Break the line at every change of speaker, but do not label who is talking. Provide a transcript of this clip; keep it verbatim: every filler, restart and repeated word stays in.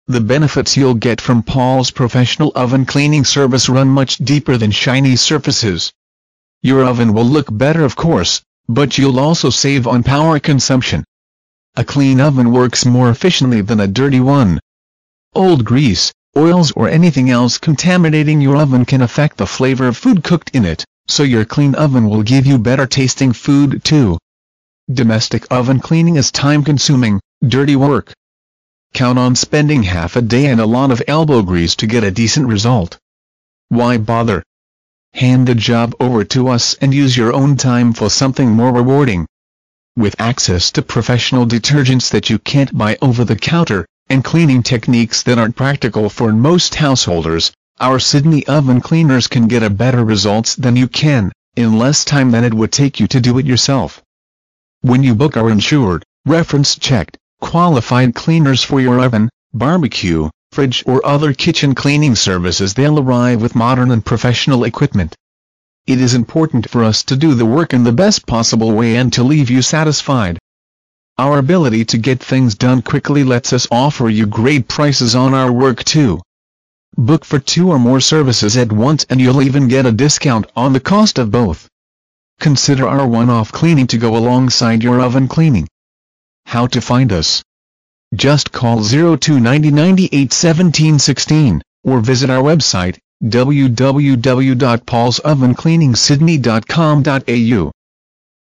The benefits you'll get from Paul's professional oven cleaning service run much deeper than shiny surfaces. Your oven will look better, of course, but you'll also save on power consumption. A clean oven works more efficiently than a dirty one. Old grease, oils or anything else contaminating your oven can affect the flavor of food cooked in it, so your clean oven will give you better tasting food too. Domestic oven cleaning is time-consuming, dirty work. Count on spending half a day and a lot of elbow grease to get a decent result. Why bother? Hand the job over to us and use your own time for something more rewarding. With access to professional detergents that you can't buy over the counter, and cleaning techniques that aren't practical for most householders, our Sydney oven cleaners can get a better results than you can, in less time than it would take you to do it yourself. When you book our insured, reference-checked, qualified cleaners for your oven, barbecue, fridge or other kitchen cleaning services, they'll arrive with modern and professional equipment. It is important for us to do the work in the best possible way and to leave you satisfied. Our ability to get things done quickly lets us offer you great prices on our work too. Book for two or more services at once and you'll even get a discount on the cost of both. Consider our one-off cleaning to go alongside your oven cleaning. How to find us? Just call zero two nine zero nine eight one seven one six or visit our website w w w dot pauls oven cleaning sydney dot com dot a u.